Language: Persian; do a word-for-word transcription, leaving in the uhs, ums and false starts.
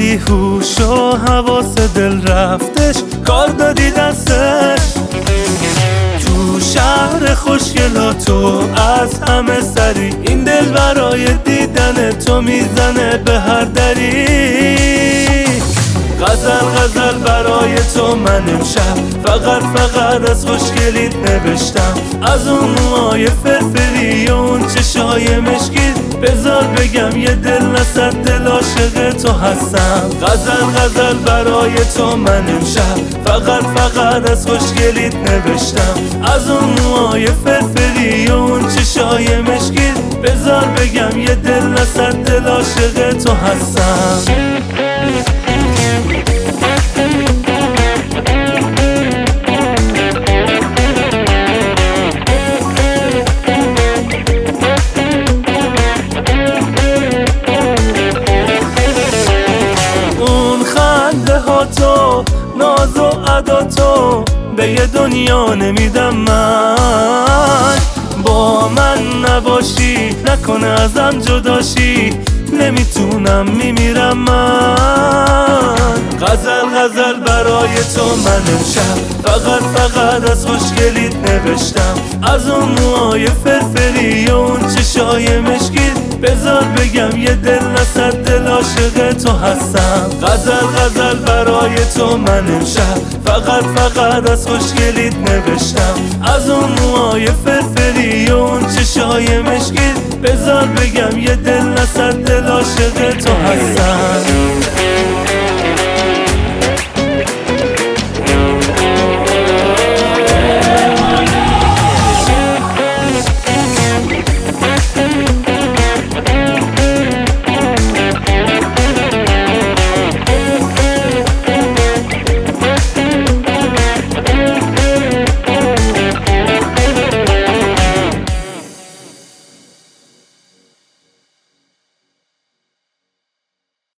هوش و حواس دل رفتش، کار دادی دستش. تو شهر خوشگلا تو از همه سری، این دل برای دیدن تو میزنه به هر دری. غزل غزل برای تو من امشب فقط فقط از خوشگلیت نوشتم، از اون موهای فرفری و اون چشای مشکیت. بذار بگم یه دل نصد دل عاشق تو هستم. غزل غزل برای تو من امشب فقط فقط از خوشگلیت نوشتم، از اون موهای فرفری و اون چشای مشکیت. بذار بگم یه دل نصد دل عاشق تو هستم. تو ناز و ادا تو به یه دنیا نمیدم من. با من نباشی نکنه ازم جداشی، نمیتونم میمیرم من. غزل غزل برای تو من امشب فقط فقط از خوشگلیت نوشتم، از اون موهای فرفری و اون چشای مشکیت. بذار بگم یه دل نصد دل عاشق تو هستم. غزل غزل برای تو من امشب فقط فقط از خوشگلیت نوشتم، از اون موهای فرفری و اون چشای مشکیت. بذار بگم یه دل نصد دل عاشق تو هستم.